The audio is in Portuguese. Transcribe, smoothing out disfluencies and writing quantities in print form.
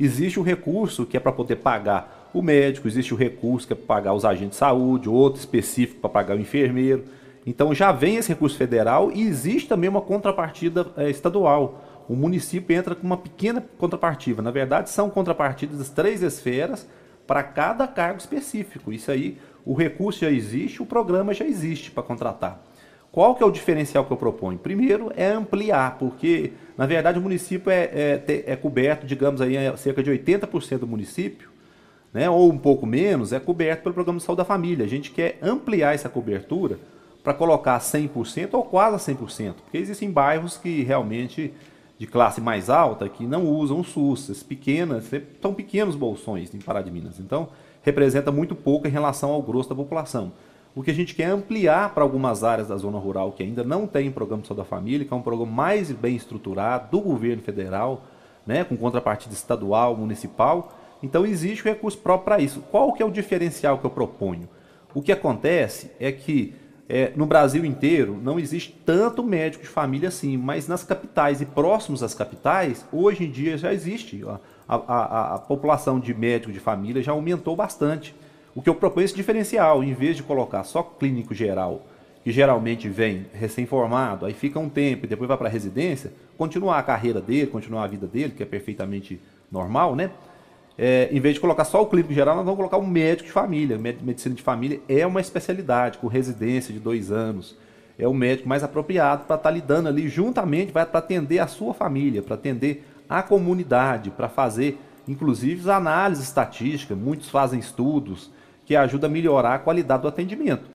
Existe o recurso que é para poder pagar o médico, existe o recurso que é para pagar os agentes de saúde, outro específico para pagar o enfermeiro. Então já vem esse recurso federal e existe também uma contrapartida estadual. O município entra com uma pequena contrapartida. Na verdade, são contrapartidas das 3 esferas para cada cargo específico. Isso aí, o recurso já existe, o programa já existe para contratar. Qual que é o diferencial que eu proponho? Primeiro é ampliar, porque na verdade o município é coberto, digamos aí, cerca de 80% do município, né, ou um pouco menos, é coberto pelo programa de saúde da família. A gente quer ampliar essa cobertura para colocar 100% ou quase 100%, porque existem bairros que realmente de classe mais alta que não usam o SUS, são pequenos bolsões em Pará de Minas, então representa muito pouco em relação ao grosso da população. O que a gente quer é ampliar para algumas áreas da zona rural que ainda não tem programa de saúde da família, que é um programa mais bem estruturado do governo federal, né, com contrapartida estadual, municipal. Então existe o recurso próprio para isso. Qual que é o diferencial que eu proponho? O que acontece é que no Brasil inteiro não existe tanto médico de família assim, mas nas capitais e próximos às capitais, hoje em dia já existe. A população de médico de família já aumentou bastante. O que eu proponho é esse diferencial, em vez de colocar só clínico geral, que geralmente vem recém-formado, aí fica um tempo e depois vai para a residência, continuar a carreira dele, continuar a vida dele, que é perfeitamente normal, né? Em vez de colocar só o clínico geral, nós vamos colocar um médico de família. Medicina de família é uma especialidade, com residência de 2 anos. É o médico mais apropriado para estar lidando ali juntamente, para atender a sua família, para atender a comunidade, para fazer, inclusive, análises estatísticas. Muitos fazem estudos que ajudam a melhorar a qualidade do atendimento.